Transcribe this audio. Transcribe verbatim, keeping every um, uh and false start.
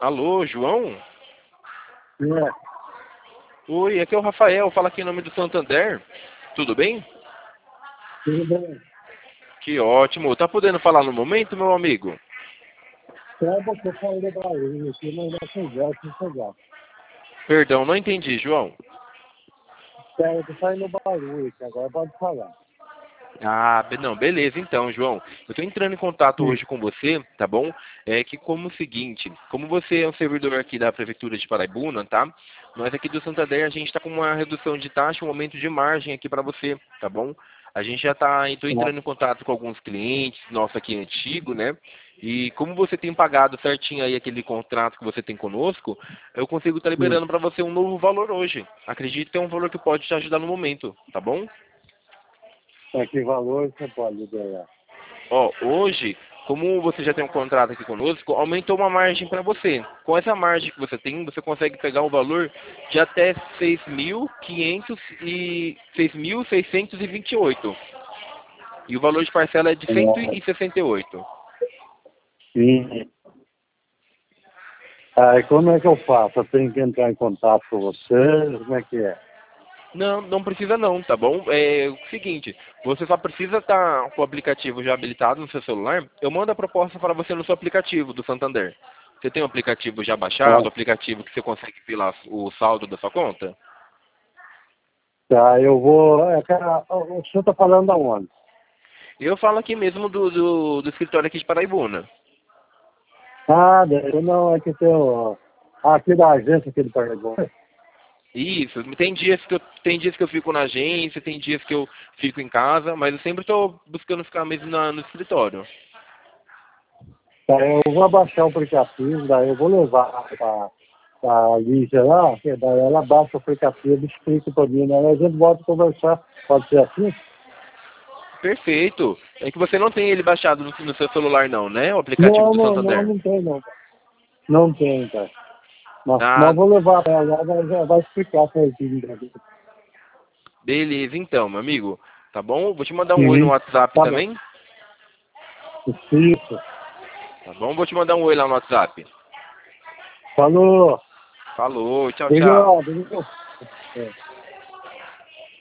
Alô, João? É, Oi, aqui é o Rafael, fala aqui em nome do Santander. Tudo bem? tudo bem. Que ótimo. Tá podendo falar no momento, meu amigo? Saiba que eu falo do barulho aqui, mas não conversa, não conversa. Perdão, não entendi, João. Sério, que sai no barulho aqui, agora pode falar. Ah, be- não, beleza então, João. Eu tô entrando em contato Sim, hoje com você, tá bom? É que como o seguinte, como você é um servidor aqui da Prefeitura de Paraibuna, tá? Nós aqui do Santander, a gente tá com uma redução de taxa, um aumento de margem aqui para você, tá bom? A gente já tá, tô tá. entrando em contato com alguns clientes nossos aqui antigo, né? E como você tem pagado certinho aí aquele contrato que você tem conosco, eu consigo estar Sim. liberando para você um novo valor hoje. Acredito que é um valor que pode te ajudar no momento, tá bom? É que valor você pode ganhar. Ó, hoje, como você já tem um contrato aqui conosco, aumentou uma margem para você. Com essa margem que você tem, você consegue pegar um valor de até seis mil quinhentos e seis mil seiscentos e vinte e oito. E o valor de parcela é de cento É, e sessenta e oito. sim. Aí como é que eu faço? Eu tenho que entrar em contato com você? Como é que é? Não, não precisa não, tá bom? É o seguinte, você só precisa estar com o aplicativo já habilitado no seu celular. Eu mando a proposta para você no seu aplicativo do Santander. Você tem o aplicativo já baixado, o Tá, aplicativo que você consegue ver lá o saldo da sua conta? tá, eu vou. É, cara, o o senhor está falando aonde? Eu falo aqui mesmo do, do, do escritório aqui de Paraibuna. Ah, daí não, é que tem o. Aqui da agência que ele pagou. Isso, tem dias que eu tem dias que eu fico na agência, tem dias que eu fico em casa, mas eu sempre estou buscando ficar mesmo na, no escritório. Tá, eu vou abaixar o aplicativo, daí eu vou levar para a Lígia lá, que daí ela baixa o aplicativo, explica para mim, né? A gente volta a conversar. Pode ser assim? Perfeito. É que você não tem ele baixado no, no seu celular não, né? O aplicativo Não, do não, não, Santander. não tem não. Não tem, cara. Mas, mas Ah, eu vou levar para ela, ela já vai explicar certinho. beleza então, meu amigo. Tá bom? Vou te mandar um oi no Uhum. WhatsApp Tá bom. também. Isso. Tá bom? Vou te mandar um oi lá no WhatsApp. Falou. Falou, tchau, tchau. Obrigado, viu? É.